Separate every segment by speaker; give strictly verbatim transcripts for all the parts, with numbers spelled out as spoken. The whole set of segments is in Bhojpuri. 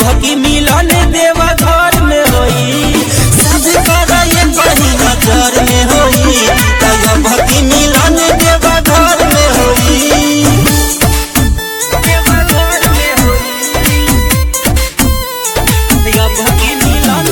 Speaker 1: भकी मिलन देवा घर में होई सब करा ये बड़ी नजर में होई तया भकी मिलन देवा घर में होई देवा घर में होई तया भकी मिलन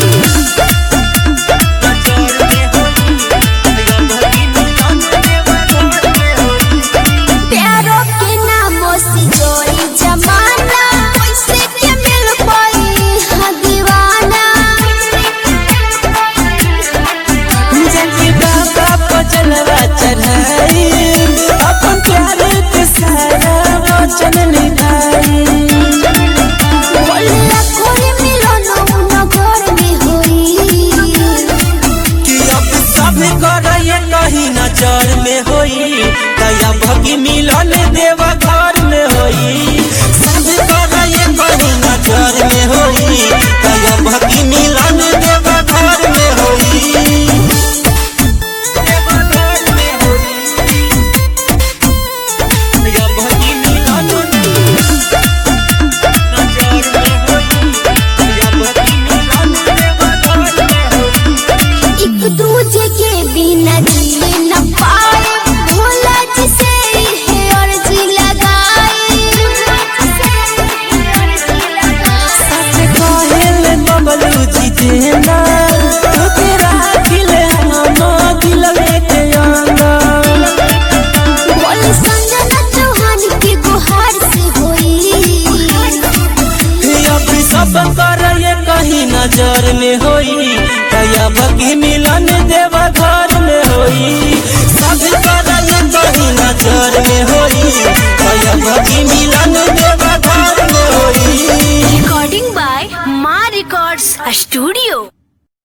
Speaker 1: नजर में होई तया भकी मिलन देवा घर में होई सब करा ये बड़ी नजर में होई तया भकी मिलन देवा घर में होई देवा घर में होई तया भकी मिलन नजर में होई तया भकी मिलन देवा घर में होई
Speaker 2: एक दूजे के बिना